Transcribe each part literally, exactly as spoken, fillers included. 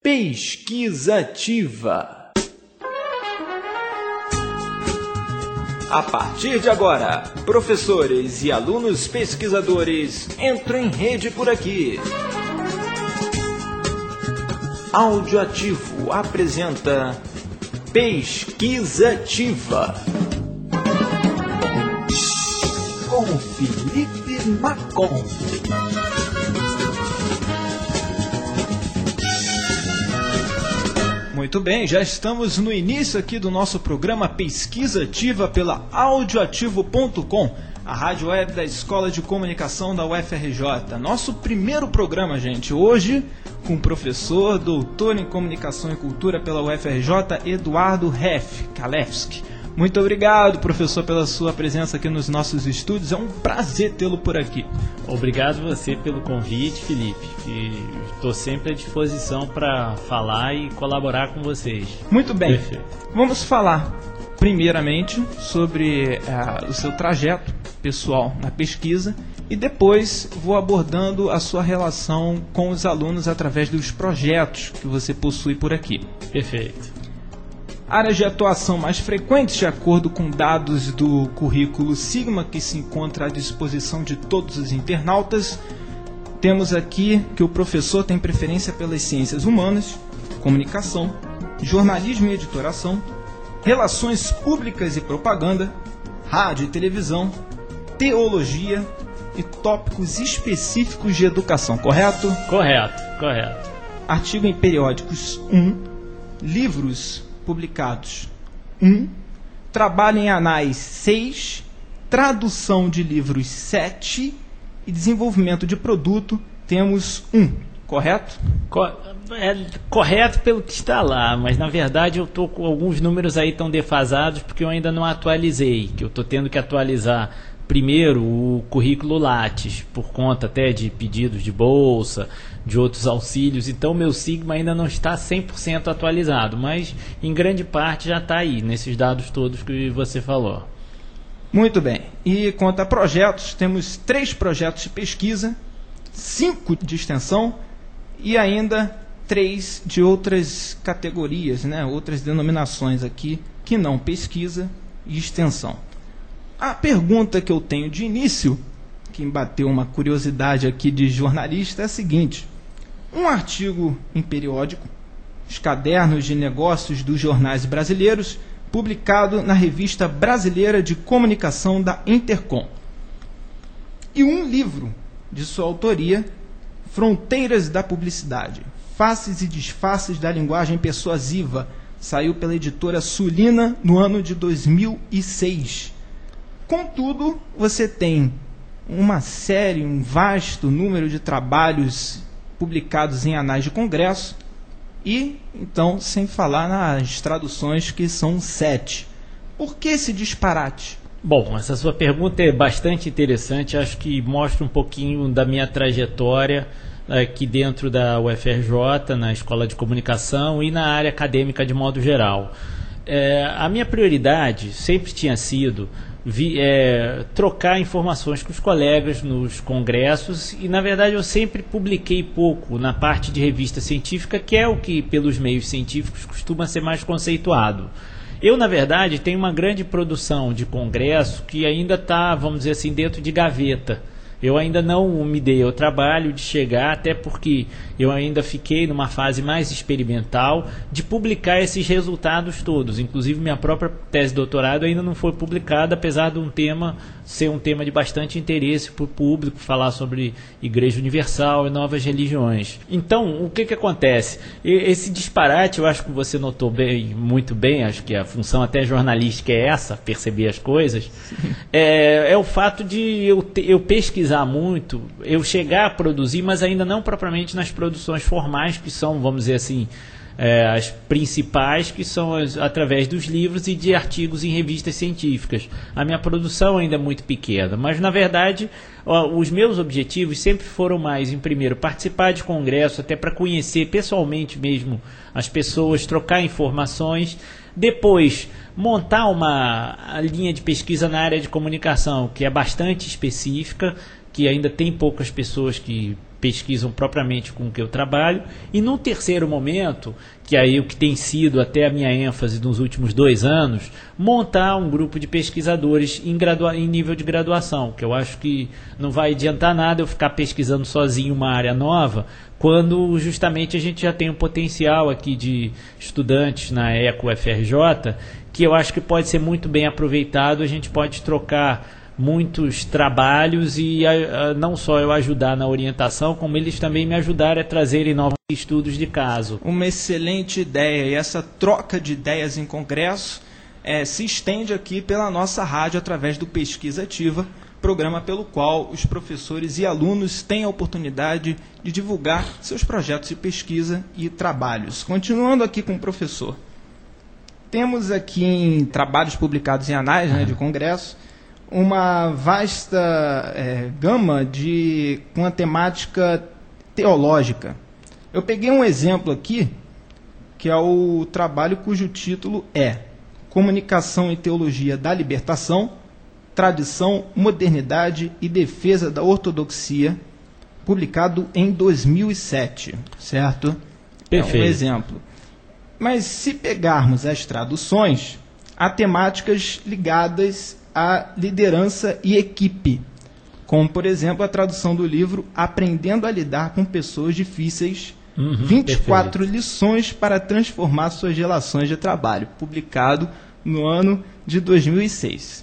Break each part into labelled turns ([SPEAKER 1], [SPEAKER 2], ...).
[SPEAKER 1] Pesquisa Ativa. A partir de agora, professores e alunos pesquisadores entram em rede por aqui. Áudio Ativo apresenta Pesquisa Ativa. Com Felipe Macon. Muito bem, já estamos no início aqui do nosso programa Pesquisa Ativa pela áudio ativo ponto com, a rádio web da Escola de Comunicação da U F R J. Nosso primeiro programa, gente, hoje com o professor, doutor em Comunicação e Cultura pela U F R J, Eduardo Ref Kalefsky. Muito obrigado, professor, pela sua presença aqui nos nossos estúdios. É um prazer tê-lo por aqui.
[SPEAKER 2] Obrigado você pelo convite, Felipe. Estou sempre à disposição para falar e colaborar com vocês.
[SPEAKER 1] Muito bem.
[SPEAKER 2] Perfeito.
[SPEAKER 1] Vamos falar, primeiramente, sobre uh, o seu trajeto pessoal na pesquisa e depois vou abordando a sua relação com os alunos através dos projetos que você possui por aqui.
[SPEAKER 2] Perfeito.
[SPEAKER 1] Áreas de atuação mais frequentes, de acordo com dados do currículo Sigma, que se encontra à disposição de todos os internautas. Temos aqui que o professor tem preferência pelas ciências humanas, comunicação, jornalismo e editoração, relações públicas e propaganda, rádio e televisão, teologia e tópicos específicos de educação, correto?
[SPEAKER 2] Correto, correto.
[SPEAKER 1] Artigo em periódicos um, livros publicados um, trabalho em anais seis, tradução de livros sete e desenvolvimento de produto temos um, correto?
[SPEAKER 2] Co- é correto pelo que está lá, mas na verdade eu estou com alguns números aí tão defasados porque eu ainda não atualizei, que eu estou tendo que atualizar primeiro o currículo Lattes, por conta até de pedidos de bolsa, de outros auxílios, então meu Sigma ainda não está cem por cento atualizado, mas em grande parte já está aí, nesses dados todos que você falou.
[SPEAKER 1] Muito bem, e quanto a projetos, temos três projetos de pesquisa, cinco de extensão e ainda três de outras categorias, né, outras denominações aqui, que não pesquisa e extensão. A pergunta que eu tenho de início, que me bateu uma curiosidade aqui de jornalista, é a seguinte: um artigo em periódico, os cadernos de negócios dos jornais brasileiros, publicado na Revista Brasileira de Comunicação da Intercom, e um livro de sua autoria, Fronteiras da Publicidade, Faces e Disfarces da Linguagem Persuasiva, saiu pela editora Sulina no ano de dois mil e seis. Contudo, você tem uma série, um vasto número de trabalhos publicados em anais de congresso e, então, sem falar nas traduções, que são sete. Por que esse disparate?
[SPEAKER 2] Bom, essa sua pergunta é bastante interessante, acho que mostra um pouquinho da minha trajetória aqui dentro da U F R J, na Escola de Comunicação e na área acadêmica de modo geral. É, a minha prioridade sempre tinha sido Vi, é, trocar informações com os colegas nos congressos e, na verdade, eu sempre publiquei pouco na parte de revista científica, que é o que, pelos meios científicos, costuma ser mais conceituado. Eu, na verdade, tenho uma grande produção de congresso que ainda está, vamos dizer assim, dentro de gaveta. Eu ainda não me dei ao trabalho de chegar, até porque eu ainda fiquei numa fase mais experimental de publicar esses resultados todos. Inclusive, minha própria tese de doutorado ainda não foi publicada, apesar de um tema ser um tema de bastante interesse para o público, falar sobre Igreja Universal e novas religiões. Então, o que, que acontece? Esse disparate, eu acho que você notou bem, muito bem, acho que a função até jornalística é essa, perceber as coisas, é, é o fato de eu, te, eu pesquisar muito, eu chegar a produzir, mas ainda não propriamente nas produções formais, que são, vamos dizer assim, é, as principais, que são as, através dos livros e de artigos em revistas científicas. A minha produção ainda é muito pequena, mas na verdade ó, os meus objetivos sempre foram mais, em primeiro, participar de congresso, até para conhecer pessoalmente mesmo as pessoas, trocar informações, depois montar uma linha de pesquisa na área de comunicação, que é bastante específica, que ainda tem poucas pessoas que pesquisam propriamente com o que eu trabalho, e num terceiro momento, que aí o que tem sido até a minha ênfase nos últimos dois anos, montar um grupo de pesquisadores em, gradua- em nível de graduação, que eu acho que não vai adiantar nada eu ficar pesquisando sozinho uma área nova, quando justamente a gente já tem um potencial aqui de estudantes na ECO U F R J, que eu acho que pode ser muito bem aproveitado, a gente pode trocar muitos trabalhos e a, a, não só eu ajudar na orientação, como eles também me ajudarem a trazerem novos estudos de caso.
[SPEAKER 1] Uma excelente ideia, e essa troca de ideias em congresso é, se estende aqui pela nossa rádio através do Pesquisa Ativa, programa pelo qual os professores e alunos têm a oportunidade de divulgar seus projetos de pesquisa e trabalhos. Continuando aqui com o professor, temos aqui em trabalhos publicados em anais, né, de congresso, uma vasta é, gama de uma temática teológica. Eu peguei um exemplo aqui, que é o trabalho cujo título é Comunicação e Teologia da Libertação, Tradição, Modernidade e Defesa da Ortodoxia, publicado em dois mil e sete, certo?
[SPEAKER 2] Perfeito.
[SPEAKER 1] É um exemplo. Mas se pegarmos as traduções, há temáticas ligadas a liderança e equipe, como, por exemplo, a tradução do livro Aprendendo a Lidar com Pessoas Difíceis, uhum, vinte e quatro perfeito. Lições para Transformar Suas Relações de Trabalho, publicado no ano de dois mil e seis.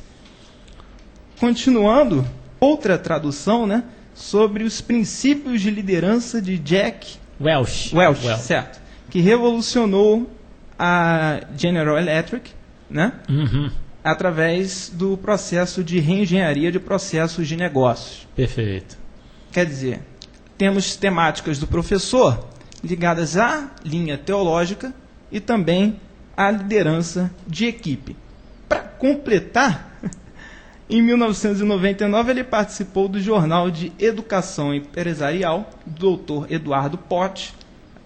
[SPEAKER 1] Continuando, outra tradução, né, sobre os princípios de liderança de Jack
[SPEAKER 2] Welch,
[SPEAKER 1] Welch,
[SPEAKER 2] Welch.
[SPEAKER 1] certo, que revolucionou a General Electric, né?
[SPEAKER 2] Uhum.
[SPEAKER 1] Através do processo de reengenharia de processos de negócios.
[SPEAKER 2] Perfeito.
[SPEAKER 1] Quer dizer, temos temáticas do professor ligadas à linha teológica e também à liderança de equipe. Para completar, em mil novecentos e noventa e nove ele participou do Jornal de Educação Empresarial do doutor Eduardo Pote,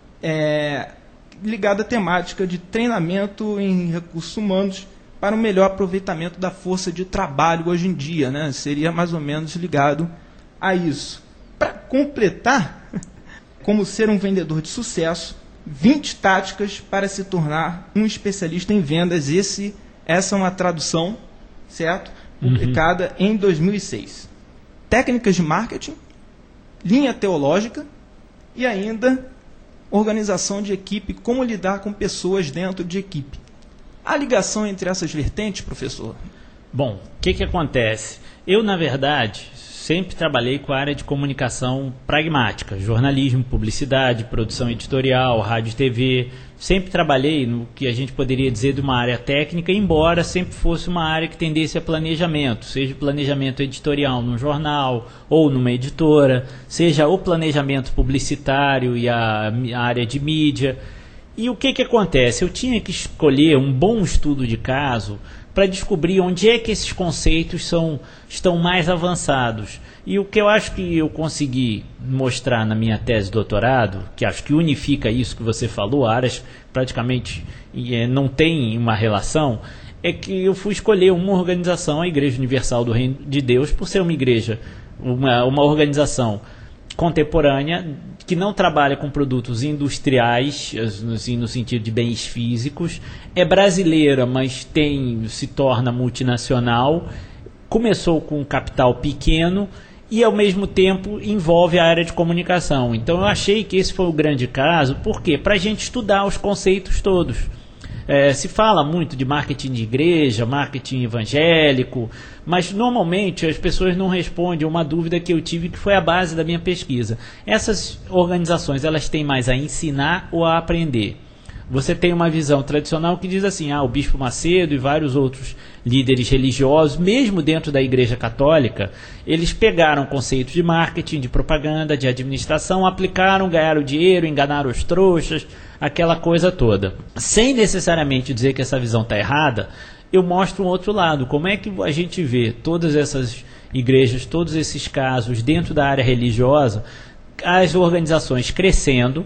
[SPEAKER 1] é, ligado à temática de treinamento em recursos humanos para um melhor aproveitamento da força de trabalho hoje em dia, né? Seria mais ou menos ligado a isso. Para completar, como ser um vendedor de sucesso, vinte táticas para se tornar um especialista em vendas. Esse, essa é uma tradução, certo? Publicada uhum. em dois mil e seis. Técnicas de marketing, linha teológica e ainda organização de equipe, como lidar com pessoas dentro de equipe. A ligação entre essas vertentes, professor?
[SPEAKER 2] Bom, o que, que acontece? Eu, na verdade, sempre trabalhei com a área de comunicação pragmática, jornalismo, publicidade, produção editorial, rádio e T V. Sempre trabalhei no que a gente poderia dizer de uma área técnica, embora sempre fosse uma área que tendesse a planejamento, seja planejamento editorial num jornal ou numa editora, seja o planejamento publicitário e a, a área de mídia. E o que, que acontece? Eu tinha que escolher um bom estudo de caso para descobrir onde é que esses conceitos são, estão mais avançados. E o que eu acho que eu consegui mostrar na minha tese de doutorado, que acho que unifica isso que você falou, áreas praticamente é, não tem uma relação, é que eu fui escolher uma organização, a Igreja Universal do Reino de Deus, por ser uma igreja, uma, uma organização contemporânea, que não trabalha com produtos industriais, assim, no sentido de bens físicos, é brasileira, mas tem, se torna multinacional, começou com um capital pequeno e, ao mesmo tempo, envolve a área de comunicação. Então, eu achei que esse foi o grande caso, por quê? Para a gente estudar os conceitos todos. É, se fala muito de marketing de igreja, marketing evangélico, mas normalmente as pessoas não respondem a uma dúvida que eu tive, que foi a base da minha pesquisa. Essas organizações, elas têm mais a ensinar ou a aprender? Você tem uma visão tradicional que diz assim, ah, o Bispo Macedo e vários outros líderes religiosos, mesmo dentro da Igreja Católica, eles pegaram conceitos de marketing, de propaganda, de administração, aplicaram, ganharam dinheiro, enganaram os trouxas, aquela coisa toda. Sem necessariamente dizer que essa visão está errada, eu mostro um outro lado. Como é que a gente vê todas essas igrejas, todos esses casos dentro da área religiosa, as organizações crescendo,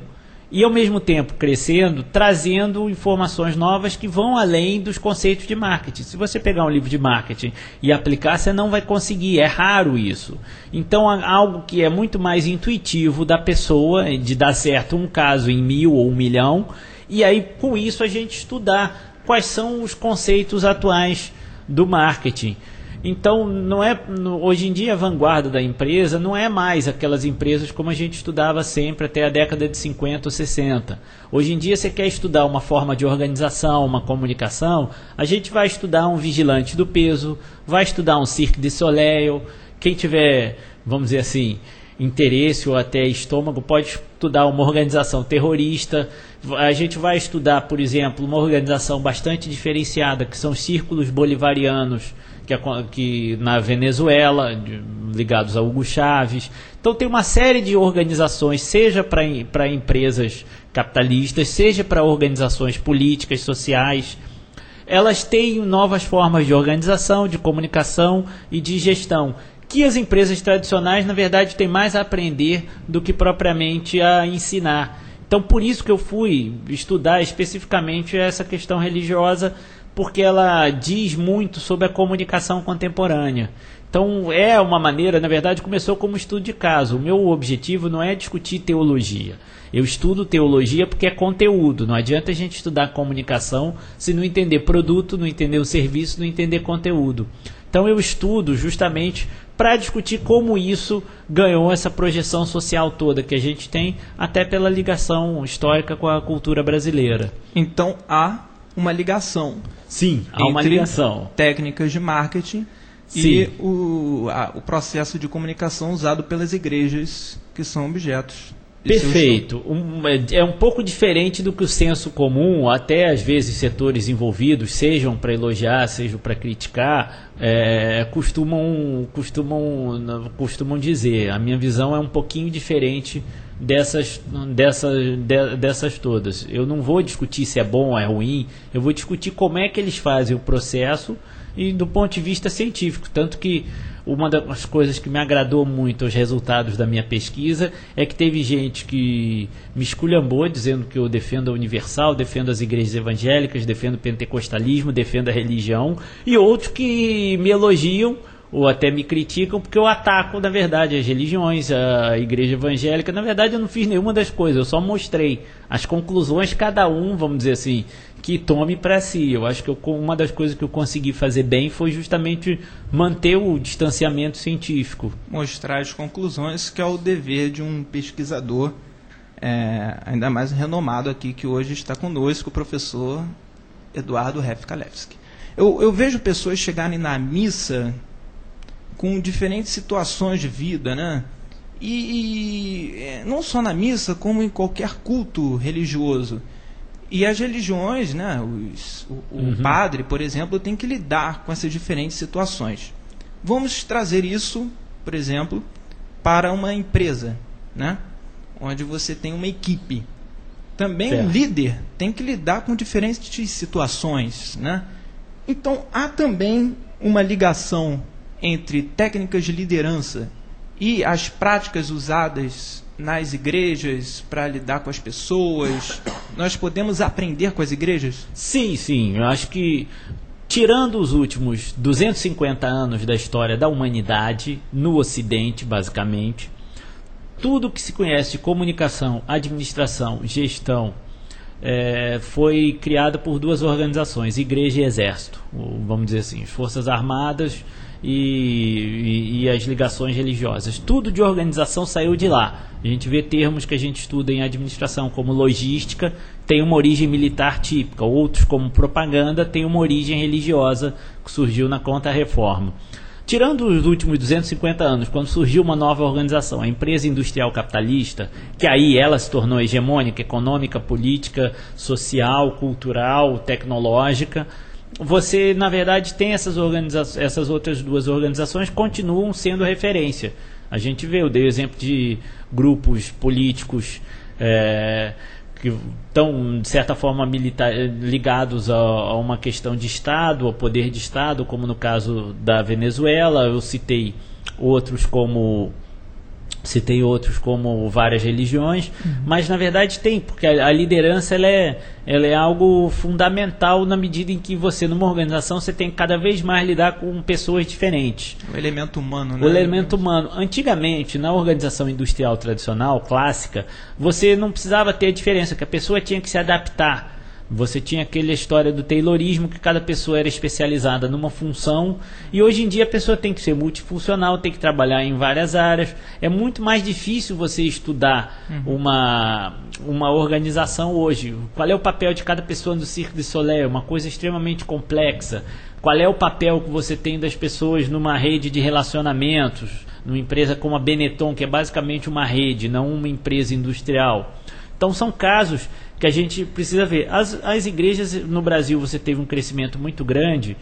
[SPEAKER 2] e ao mesmo tempo crescendo, trazendo informações novas que vão além dos conceitos de marketing. Se você pegar um livro de marketing e aplicar, você não vai conseguir, é raro isso. Então, algo que é muito mais intuitivo da pessoa, de dar certo um caso em mil ou um milhão, e aí com isso a gente estudar quais são os conceitos atuais do marketing. Então, não é, hoje em dia, a vanguarda da empresa não é mais aquelas empresas como a gente estudava sempre até a década de cinquenta ou sessenta. Hoje em dia, você quer estudar uma forma de organização, uma comunicação, a gente vai estudar um vigilante do peso, vai estudar um Cirque du Soleil. Quem tiver, vamos dizer assim, interesse ou até estômago, pode estudar uma organização terrorista. A gente vai estudar, por exemplo, uma organização bastante diferenciada, que são os círculos bolivarianos, que, que na Venezuela, de, ligados a Hugo Chávez. Então tem uma série de organizações, seja para empresas capitalistas, seja para organizações políticas, sociais. Elas têm novas formas de organização, de comunicação e de gestão, que as empresas tradicionais, na verdade, têm mais a aprender do que propriamente a ensinar. Então, por isso que eu fui estudar especificamente essa questão religiosa, porque ela diz muito sobre a comunicação contemporânea. Então, é uma maneira, na verdade, começou como estudo de caso. O meu objetivo não é discutir teologia. Eu estudo teologia porque é conteúdo. Não adianta a gente estudar comunicação se não entender produto, não entender o serviço, não entender conteúdo. Então, eu estudo justamente para discutir como isso ganhou essa projeção social toda que a gente tem, até pela ligação histórica com a cultura brasileira.
[SPEAKER 1] Então, há uma ligação.
[SPEAKER 2] Sim, há uma ligação.
[SPEAKER 1] Técnicas de marketing Sim. e o, a, o processo de comunicação usado pelas igrejas, que são objetos.
[SPEAKER 2] Perfeito. Um, é um pouco diferente do que o senso comum, até às vezes setores envolvidos, sejam para elogiar, sejam para criticar, é, costumam, costumam, costumam dizer. A minha visão é um pouquinho diferente dessas, dessas, de, dessas todas. Eu não vou discutir se é bom ou é ruim, eu vou discutir como é que eles fazem o processo e do ponto de vista científico. Tanto que uma das coisas que me agradou muito os resultados da minha pesquisa é que teve gente que me esculhambou dizendo que eu defendo a Universal, defendo as igrejas evangélicas, defendo o pentecostalismo, defendo a religião, e outros que me elogiam ou até me criticam porque eu ataco, na verdade, as religiões, a igreja evangélica. Na verdade, eu não fiz nenhuma das coisas, eu só mostrei as conclusões, cada um, vamos dizer assim, que tome para si. Eu acho que eu, uma das coisas que eu consegui fazer bem foi justamente manter o distanciamento científico.
[SPEAKER 1] Mostrar as conclusões, que é o dever de um pesquisador, é, ainda mais renomado aqui, que hoje está conosco, o professor Eduardo Refkalevski. Eu, eu vejo pessoas chegarem na missa com diferentes situações de vida, né? E, e não só na missa, como em qualquer culto religioso. E as religiões, né, os, o, o uhum. padre, por exemplo, tem que lidar com essas diferentes situações. Vamos trazer isso, por exemplo, para uma empresa, né, onde você tem uma equipe. Também certo. Um líder tem que lidar com diferentes situações, né? Então, há também uma ligação entre técnicas de liderança e as práticas usadas nas igrejas para lidar com as pessoas. Nós podemos aprender com as igrejas?
[SPEAKER 2] Sim, sim. Eu acho que, tirando os últimos duzentos e cinquenta anos da história da humanidade, no Ocidente, basicamente, tudo que se conhece de comunicação, administração, gestão, é, foi criado por duas organizações, Igreja e Exército, ou, vamos dizer assim, as Forças Armadas E, e, e as ligações religiosas. Tudo de organização saiu de lá. A gente vê termos que a gente estuda em administração como logística, tem uma origem militar típica, outros como propaganda tem uma origem religiosa que surgiu na Contra-Reforma. Tirando os últimos duzentos e cinquenta anos, quando surgiu uma nova organização, a empresa industrial capitalista, que aí ela se tornou hegemônica, econômica, política, social, cultural, tecnológica, você, na verdade, tem essas, organiza- essas outras duas organizações que continuam sendo referência. A gente vê, eu dei o exemplo de grupos políticos é, que estão, de certa forma, militar, ligados a, a uma questão de Estado, ao poder de Estado, como no caso da Venezuela. Eu citei outros como Se tem outros como várias religiões, uhum. mas na verdade tem, porque a, a liderança ela é, ela é algo fundamental na medida em que você, numa organização, você tem que cada vez mais lidar com pessoas diferentes.
[SPEAKER 1] O elemento humano, né?
[SPEAKER 2] O elemento humano. Antigamente, na organização industrial tradicional, clássica, você não precisava ter a diferença, que a pessoa tinha que se adaptar. Você tinha aquela história do taylorismo, que cada pessoa era especializada numa função, e hoje em dia a pessoa tem que ser multifuncional, tem que trabalhar em várias áreas. É muito mais difícil você estudar uhum. uma, uma organização hoje. Qual é o papel de cada pessoa no Cirque du Soleil? Uma coisa extremamente complexa. Qual é o papel que você tem das pessoas numa rede de relacionamentos, numa empresa como a Benetton, que é basicamente uma rede, não uma empresa industrial. Então são casos que a gente precisa ver. As, as igrejas no Brasil, você teve um crescimento muito grande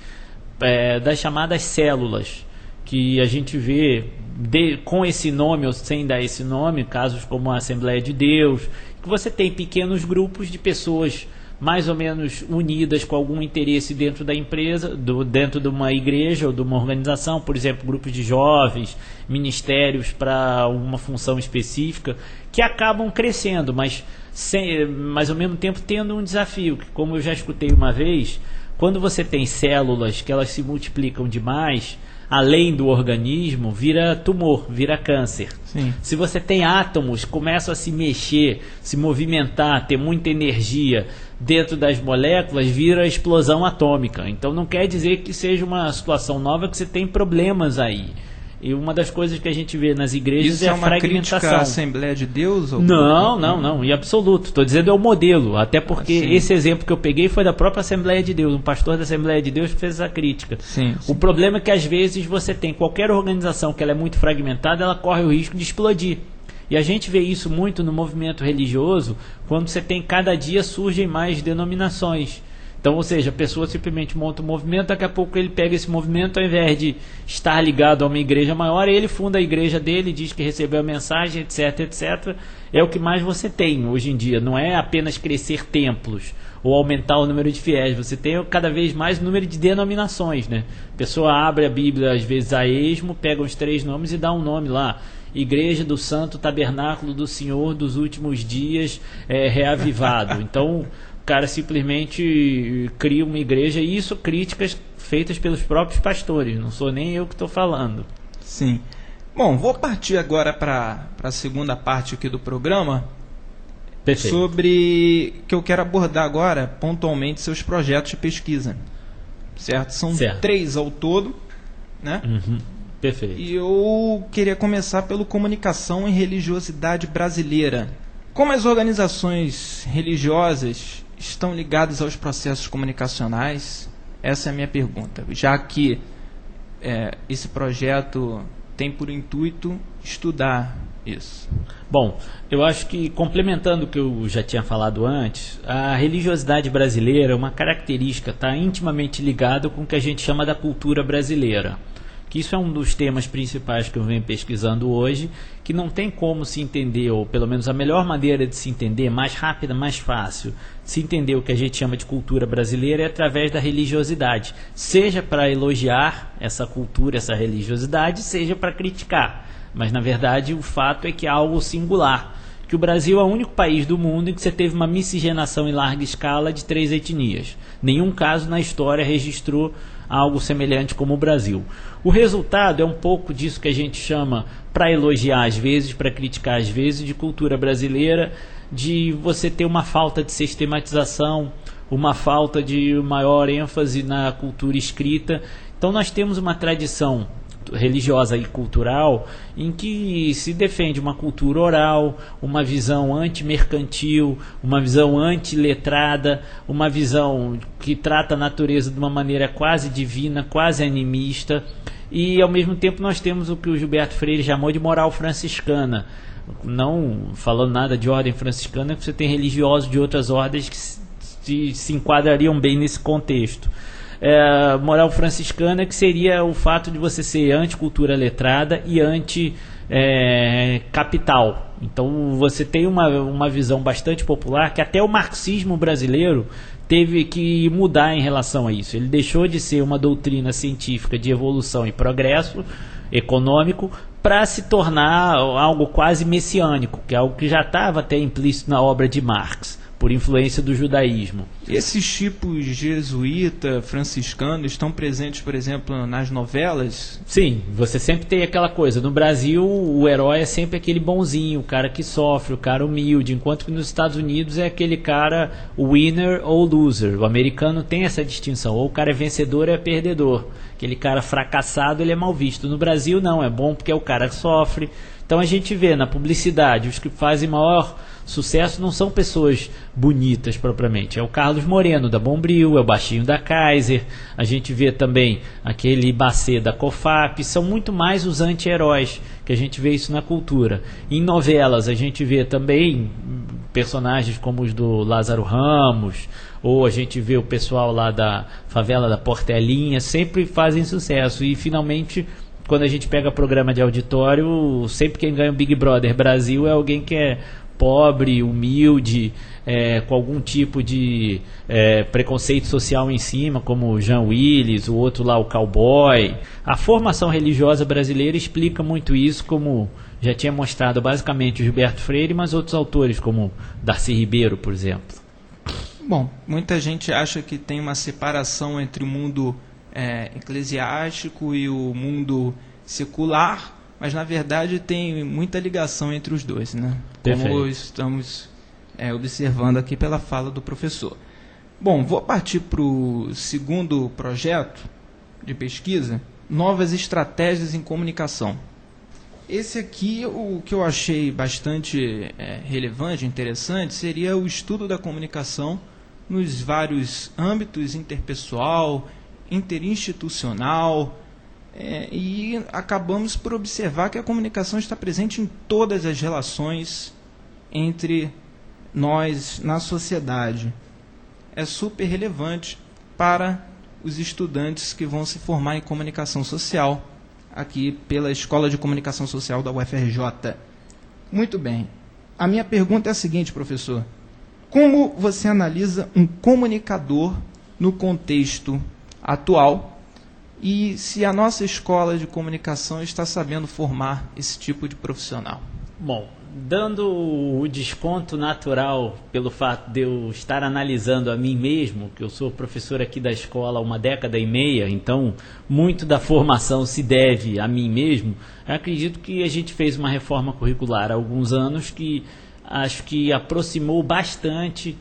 [SPEAKER 2] é, das chamadas células, que a gente vê de, com esse nome ou sem dar esse nome, casos como a Assembleia de Deus, que você tem pequenos grupos de pessoas mais ou menos unidas com algum interesse dentro da empresa, do, dentro de uma igreja ou de uma organização, por exemplo, grupos de jovens, ministérios para uma função específica, que acabam crescendo, mas, sem, mas ao mesmo tempo tendo um desafio, que como eu já escutei uma vez, quando você tem células que elas se multiplicam demais, além do organismo, vira tumor, vira câncer.
[SPEAKER 1] Sim.
[SPEAKER 2] Se você tem átomos, começam a se mexer, se movimentar, ter muita energia dentro das moléculas, vira explosão atômica. Então não quer dizer que seja uma situação nova, que você tem problemas aí. E uma das coisas que a gente vê nas igrejas
[SPEAKER 1] Isso
[SPEAKER 2] é a
[SPEAKER 1] é uma
[SPEAKER 2] fragmentação.
[SPEAKER 1] crítica à Assembleia de Deus? Ou...
[SPEAKER 2] Não, não, não, em absoluto. Estou dizendo é o modelo, até porque
[SPEAKER 1] ah,
[SPEAKER 2] esse exemplo que eu peguei foi da própria Assembleia de Deus, um pastor da Assembleia de Deus que fez essa crítica.
[SPEAKER 1] Sim, sim.
[SPEAKER 2] O problema é que às vezes você tem qualquer organização que ela é muito fragmentada, ela corre o risco de explodir. E a gente vê isso muito no movimento religioso, quando você tem, cada dia surgem mais denominações. Então, ou seja, a pessoa simplesmente monta um movimento, daqui a pouco ele pega esse movimento, ao invés de estar ligado a uma igreja maior, ele funda a igreja dele, diz que recebeu a mensagem, etc, etcétera. É o que mais você tem hoje em dia, não é apenas crescer templos ou aumentar o número de fiéis, você tem cada vez mais o número de denominações, né? A pessoa abre a Bíblia, às vezes a esmo, pega os três nomes e dá um nome lá. Igreja do Santo Tabernáculo do Senhor dos Últimos Dias é, reavivado. Então, o cara simplesmente cria uma igreja, e isso críticas feitas pelos próprios pastores, não sou nem eu que estou falando.
[SPEAKER 1] Sim. Bom, vou partir agora para a segunda parte aqui do programa. Perfeito. Sobre que eu quero abordar agora pontualmente seus projetos de pesquisa. Certo? São certo. três ao todo, né?
[SPEAKER 2] Uhum. Perfeito.
[SPEAKER 1] E eu queria começar pelo Comunicação e Religiosidade Brasileira. Como as organizações religiosas estão ligadas aos processos comunicacionais? Essa é a minha pergunta. Já que é, esse projeto tem por intuito estudar isso.
[SPEAKER 2] Bom, eu acho que, complementando o que eu já tinha falado antes, a religiosidade brasileira é uma característica, está intimamente ligada com o que a gente chama da cultura brasileira. Que isso é um dos temas principais que eu venho pesquisando hoje, que não tem como se entender, ou pelo menos a melhor maneira de se entender, mais rápida, mais fácil, se entender o que a gente chama de cultura brasileira é através da religiosidade, seja para elogiar essa cultura, essa religiosidade, seja para criticar. Mas na verdade o fato é que é algo singular, que o Brasil é o único país do mundo em que você teve uma miscigenação em larga escala de três etnias. Nenhum caso na história registrou algo semelhante como o Brasil. O resultado é um pouco disso que a gente chama, para elogiar às vezes, para criticar às vezes, de cultura brasileira, de você ter uma falta de sistematização, uma falta de maior ênfase na cultura escrita. Então nós temos uma tradição religiosa e cultural em que se defende uma cultura oral, uma visão anti-mercantil, uma visão anti-letrada, uma visão que trata a natureza de uma maneira quase divina, quase animista, e ao mesmo tempo nós temos o que o Gilberto Freire chamou de moral franciscana, não falando nada de ordem franciscana, porque você tem religiosos de outras ordens que se, se enquadrariam bem nesse contexto. É, moral franciscana, que seria o fato de você ser anti-cultura letrada e anti-capital. É, então você tem uma, uma visão bastante popular que até o marxismo brasileiro teve que mudar em relação a isso. Ele deixou de ser uma doutrina científica de evolução e progresso econômico para se tornar algo quase messiânico, que é algo que já estava até implícito na obra de Marx, por influência do judaísmo.
[SPEAKER 1] Esses tipos jesuíta, franciscano, estão presentes, por exemplo, nas novelas?
[SPEAKER 2] Sim, você sempre tem aquela coisa. No Brasil, o herói é sempre aquele bonzinho, o cara que sofre, o cara humilde, enquanto que nos Estados Unidos é aquele cara winner ou loser. O americano tem essa distinção, ou o cara é vencedor ou é perdedor. Aquele cara fracassado, ele é mal visto. No Brasil, não, é bom porque é o cara que sofre. Então a gente vê na publicidade, os que fazem maior sucesso não são pessoas bonitas propriamente, é o Carlos Moreno da Bombril, é o baixinho da Kaiser, a gente vê também aquele Bacê da Cofap, são muito mais os anti-heróis, que a gente vê isso na cultura. Em novelas a gente vê também personagens como os do Lázaro Ramos, ou a gente vê o pessoal lá da favela da Portelinha, sempre fazem sucesso, e finalmente quando a gente pega programa de auditório, sempre quem ganha o Big Brother Brasil é alguém que é pobre, humilde, é, com algum tipo de é, preconceito social em cima, como o Jean Willis, o outro lá, o cowboy. A formação religiosa brasileira explica muito isso, como já tinha mostrado basicamente o Gilberto Freire, mas outros autores, como Darcy Ribeiro, por exemplo.
[SPEAKER 1] Bom, muita gente acha que tem uma separação entre o mundo é, eclesiástico e o mundo secular, mas na verdade tem muita ligação entre os dois, né?
[SPEAKER 2] Perfeito.
[SPEAKER 1] Como estamos é, observando aqui pela fala do professor. Bom, vou partir para o segundo projeto de pesquisa, novas estratégias em comunicação. Esse aqui, o que eu achei bastante é, relevante, interessante, seria o estudo da comunicação nos vários âmbitos, interpessoal, interinstitucional, É, e acabamos por observar que a comunicação está presente em todas as relações entre nós na sociedade. É super relevante para os estudantes que vão se formar em comunicação social aqui pela Escola de Comunicação Social da U F R J. Muito bem. A minha pergunta é a seguinte, professor. Como você analisa um comunicador no contexto atual? E se a nossa escola de comunicação está sabendo formar esse tipo de profissional?
[SPEAKER 2] Bom, dando o desconto natural pelo fato de eu estar analisando a mim mesmo, que eu sou professor aqui da escola há uma década e meia, então muito da formação se deve a mim mesmo, eu acredito que a gente fez uma reforma curricular há alguns anos que acho que aproximou bastante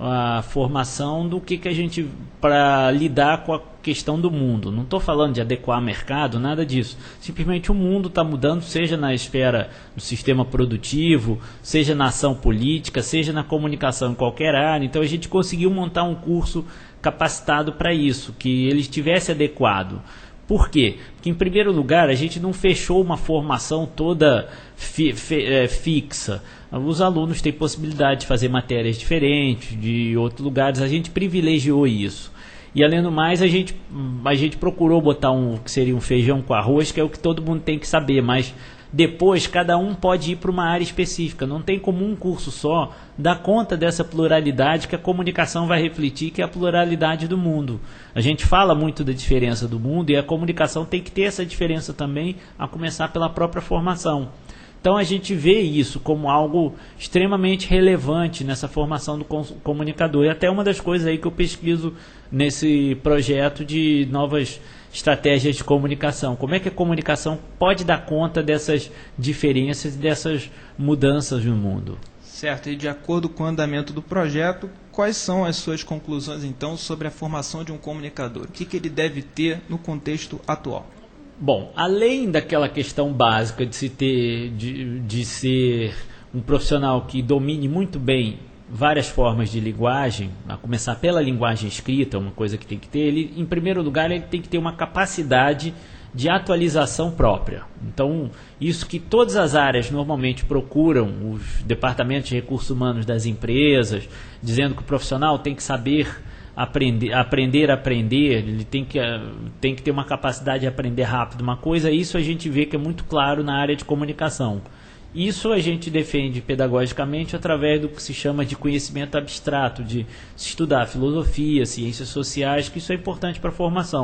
[SPEAKER 2] a formação do que, que a gente, para lidar com a questão do mundo. Não estou falando de adequar mercado, nada disso. Simplesmente o mundo está mudando, seja na esfera do sistema produtivo, seja na ação política, seja na comunicação em qualquer área. Então a gente conseguiu montar um curso capacitado para isso, que ele estivesse adequado. Por quê? Porque, em primeiro lugar, a gente não fechou uma formação toda fi, fi, é, fixa. Os alunos têm possibilidade de fazer matérias diferentes, de outros lugares. A gente privilegiou isso. E, além do mais, a gente, a gente procurou botar um que seria um feijão com arroz, que é o que todo mundo tem que saber, mas depois cada um pode ir para uma área específica. Não tem como um curso só dar conta dessa pluralidade que a comunicação vai refletir, que é a pluralidade do mundo. A gente fala muito da diferença do mundo e a comunicação tem que ter essa diferença também, a começar pela própria formação. Então a gente vê isso como algo extremamente relevante nessa formação do comunicador. E até uma das coisas aí que eu pesquiso nesse projeto de novas estratégias de comunicação. Como é que a comunicação pode dar conta dessas diferenças e dessas mudanças no mundo?
[SPEAKER 1] Certo, e de acordo com o andamento do projeto, quais são as suas conclusões então sobre a formação de um comunicador? O que, que ele deve ter no contexto atual?
[SPEAKER 2] Bom, além daquela questão básica de se ter, de, de ser um profissional que domine muito bem várias formas de linguagem, a começar pela linguagem escrita, uma coisa que tem que ter, ele, em primeiro lugar, ele tem que ter uma capacidade de atualização própria. Então, isso que todas as áreas normalmente procuram, os departamentos de recursos humanos das empresas, dizendo que o profissional tem que saber aprender, aprender a aprender, ele tem que, tem que ter uma capacidade de aprender rápido uma coisa, isso a gente vê que é muito claro na área de comunicação. Isso a gente defende pedagogicamente através do que se chama de conhecimento abstrato, de estudar filosofia, ciências sociais, que isso é importante para a formação.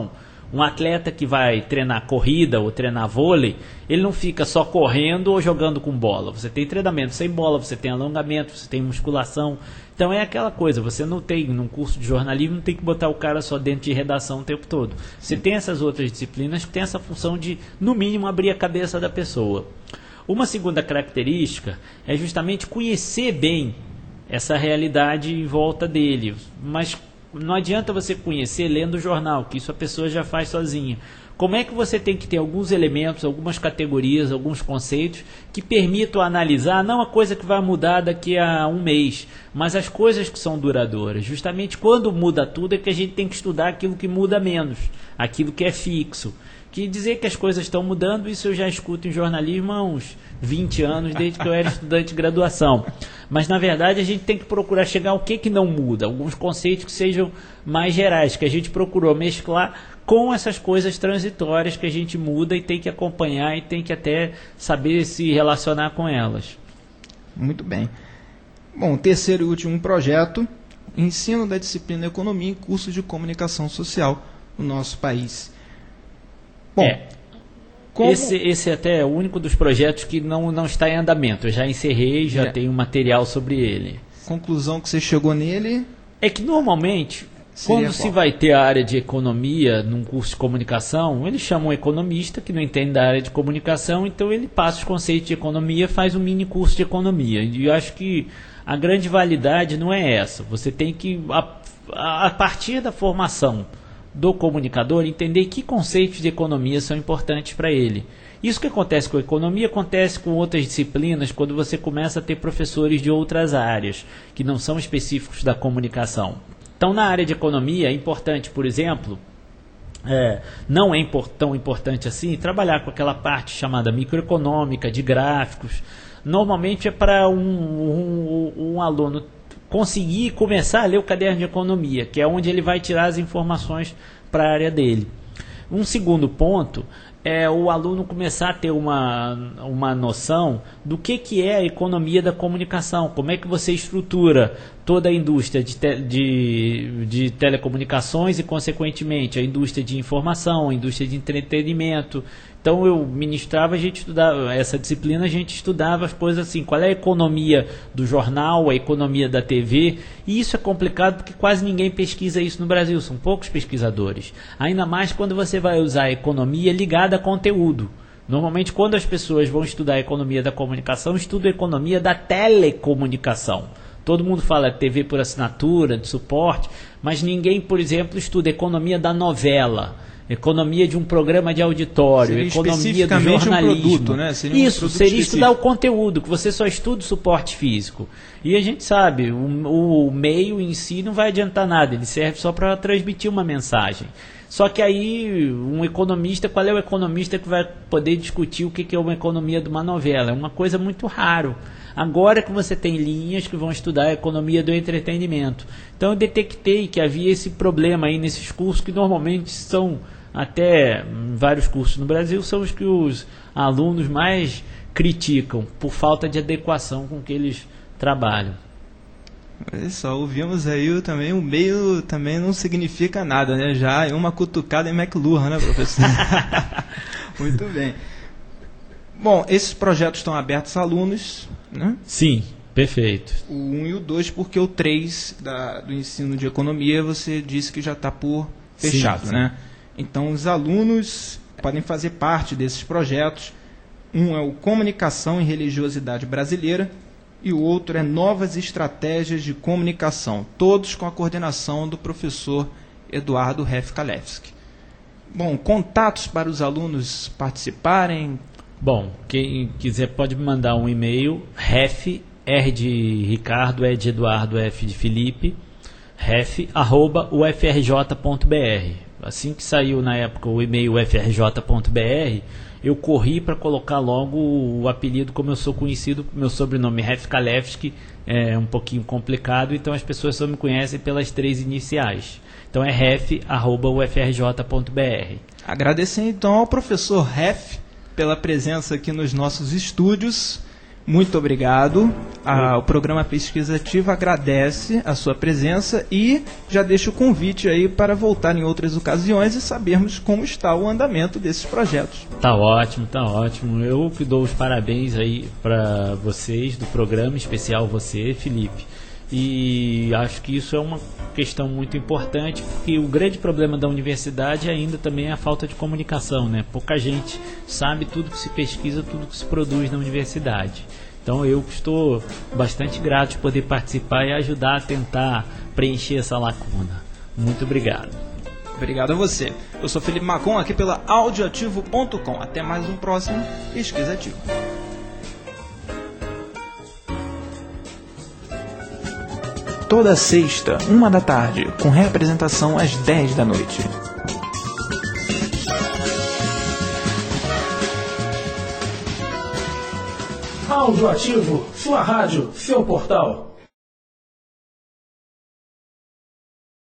[SPEAKER 2] Um atleta que vai treinar corrida ou treinar vôlei, ele não fica só correndo ou jogando com bola. Você tem treinamento sem bola, você tem alongamento, você tem musculação. Então é aquela coisa, você não tem, num curso de jornalismo, não tem que botar o cara só dentro de redação o tempo todo. Você tem essas outras disciplinas que tem essa função de, no mínimo, abrir a cabeça da pessoa. Uma segunda característica é justamente conhecer bem essa realidade em volta dele. Mas não adianta você conhecer lendo o jornal, que isso a pessoa já faz sozinha. Como é que você tem que ter alguns elementos, algumas categorias, alguns conceitos que permitam analisar, não a coisa que vai mudar daqui a um mês, mas as coisas que são duradouras. Justamente quando muda tudo é que a gente tem que estudar aquilo que muda menos, aquilo que é fixo. Que dizer que as coisas estão mudando, isso eu já escuto em jornalismo há uns vinte anos, desde que eu era estudante de graduação. Mas, na verdade, a gente tem que procurar chegar ao que, que não muda, alguns conceitos que sejam mais gerais, que a gente procurou mesclar com essas coisas transitórias que a gente muda e tem que acompanhar e tem que até saber se relacionar com elas.
[SPEAKER 1] Muito bem. Bom, terceiro e último projeto, ensino da disciplina Economia em cursos de comunicação social no nosso país. Bom,
[SPEAKER 2] é, como... esse, esse até é o único dos projetos que não, não está em andamento. Eu já encerrei, já é. tenho material sobre ele.
[SPEAKER 1] Conclusão que você chegou nele?
[SPEAKER 2] É que normalmente, quando qual? se vai ter a área de economia num curso de comunicação, eles chamam um economista que não entende da área de comunicação, então ele passa os conceitos de economia, faz um mini curso de economia. E eu acho que a grande validade não é essa. Você tem que, a, a partir da formação do comunicador, entender que conceitos de economia são importantes para ele. Isso que acontece com a economia acontece com outras disciplinas quando você começa a ter professores de outras áreas que não são específicos da comunicação. Então, na área de economia é importante, por exemplo, é, não é import, tão importante assim trabalhar com aquela parte chamada microeconômica, de gráficos. Normalmente é para um, um, um aluno conseguir começar a ler o caderno de economia, que é onde ele vai tirar as informações para a área dele. Um segundo ponto é o aluno começar a ter uma, uma noção do que, que é a economia da comunicação, como é que você estrutura toda a indústria de, te, de, de telecomunicações e, consequentemente, a indústria de informação, a indústria de entretenimento. Então eu ministrava, a gente estudava essa disciplina, a gente estudava as coisas assim, qual é a economia do jornal, a economia da T V, e isso é complicado porque quase ninguém pesquisa isso no Brasil, são poucos pesquisadores, ainda mais quando você vai usar a economia ligada a conteúdo. Normalmente quando as pessoas vão estudar a economia da comunicação, estudam a economia da telecomunicação. Todo mundo fala T V por assinatura, de suporte, mas ninguém, por exemplo, estuda a economia da novela, economia de um programa de auditório, seria economia do jornalismo. Um produto, né? Seria Isso, um seria específico. Estudar o conteúdo, que você só estuda o suporte físico. E a gente sabe, o, o meio em si não vai adiantar nada, ele serve só para transmitir uma mensagem. Só que aí, um economista, qual é o economista que vai poder discutir o que é uma economia de uma novela? É uma coisa muito raro. Agora que você tem linhas que vão estudar a economia do entretenimento. Então eu detectei que havia esse problema aí nesses cursos que normalmente são, até vários cursos no Brasil, são os que os alunos mais criticam por falta de adequação com o que eles trabalham.
[SPEAKER 1] Olha só, ouvimos aí também, o meio também não significa nada, né? Já é uma cutucada em McLuhan, né, professor? Muito bem. Bom, esses projetos estão abertos a alunos, né?
[SPEAKER 2] Sim, perfeito.
[SPEAKER 1] O um e o dois, porque o três da, do ensino de economia você disse que já está por fechado, sim, sim. né? Então, os alunos podem fazer parte desses projetos. Um é o Comunicação e Religiosidade Brasileira e o outro é Novas Estratégias de Comunicação, todos com a coordenação do professor Eduardo Ref Kalefsky. Bom, contatos para os alunos participarem?
[SPEAKER 2] Bom, quem quiser pode me mandar um e-mail, ref, R de Ricardo, E de Eduardo, F de Felipe, ref, arroba, u f r j ponto b r. Assim que saiu na época o e-mail u f r j ponto b r, eu corri para colocar logo o apelido, como eu sou conhecido, meu sobrenome Ref Kalefsky, é um pouquinho complicado, então as pessoas só me conhecem pelas três iniciais. Então é ref, arroba, u f r j ponto b r.
[SPEAKER 1] Agradecer então ao professor Ref pela presença aqui nos nossos estúdios. Muito obrigado. Ah, o programa Pesquisa Ativa agradece a sua presença e já deixa o convite aí para voltar em outras ocasiões e sabermos como está o andamento desses projetos.
[SPEAKER 2] Tá ótimo, tá ótimo. Eu que dou os parabéns aí para vocês do programa, em especial você, Felipe. E acho que isso é uma questão muito importante, porque o grande problema da universidade ainda também é a falta de comunicação, né? Pouca gente sabe tudo que se pesquisa, tudo que se produz na universidade. Então eu estou bastante grato de poder participar e ajudar a tentar preencher essa lacuna. Muito obrigado.
[SPEAKER 1] Obrigado a você. Eu sou Felipe Macon, aqui pela audioativo ponto com. Até mais um próximo Pesquisa Ativa. Toda sexta, uma da tarde, com reapresentação às dez da noite.
[SPEAKER 3] Audioativo, sua rádio, seu portal.